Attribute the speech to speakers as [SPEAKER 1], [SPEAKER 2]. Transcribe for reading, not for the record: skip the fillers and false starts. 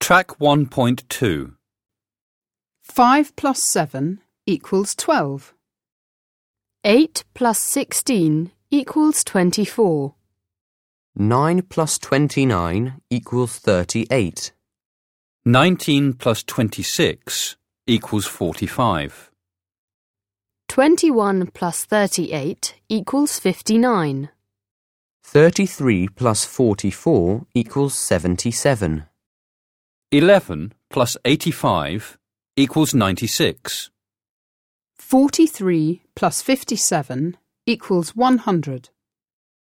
[SPEAKER 1] Track 1.2.
[SPEAKER 2] 5 plus 7 equals 12.
[SPEAKER 3] 8 plus 16 equals 24.
[SPEAKER 4] 9 plus 29 equals 38.
[SPEAKER 1] 19 plus 26 equals 45.
[SPEAKER 3] 21 plus 38 equals 59.
[SPEAKER 4] 33 plus 44 equals 77.
[SPEAKER 1] 11 plus 85 equals 96.
[SPEAKER 2] 43 plus 57 equals 100.